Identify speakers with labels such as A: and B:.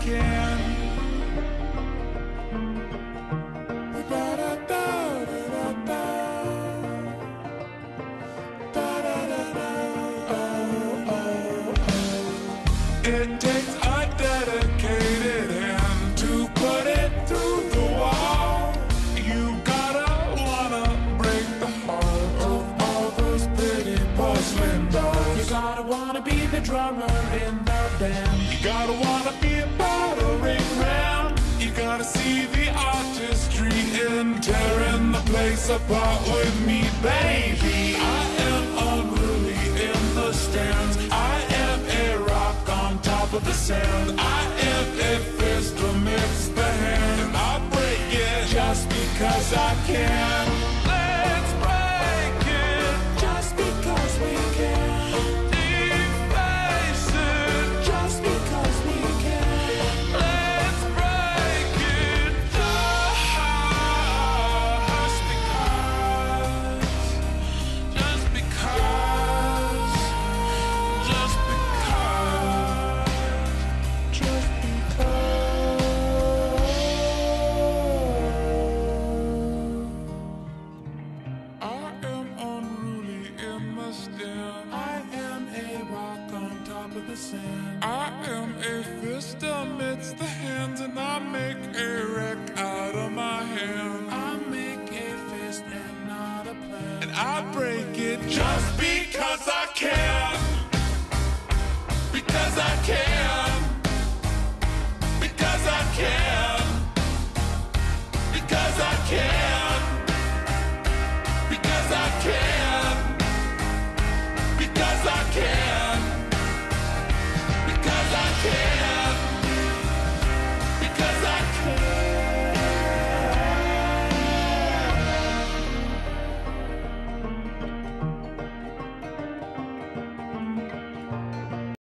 A: can. It takes a dedicated hand to put it through the wall. You gotta wanna break the heart of all those pretty porcelain dolls.
B: You gotta wanna be the drummer in the band.
A: You gotta wanna be a battering ram. You gotta see the artistry in tearing the place apart with me, baby. I am unruly in the stands. I am a rock on top of the sand. I am a fist amidst the hands, and I break it just because I can. Let's break it
B: Just because we can.
A: deface it.
B: Just because we can.
A: Let's break it just because. Just because. Just because.
B: Just because.
A: I am unruly in the stand.
B: I am a rock on top of the sand.
A: I am a fist amidst the hands, and I make a wreck out of my hand.
B: I make a fist and not a plan.
A: And I break it just because I can. Because I can. Because I can. Because I can. Because I can. Because I can. Because I can.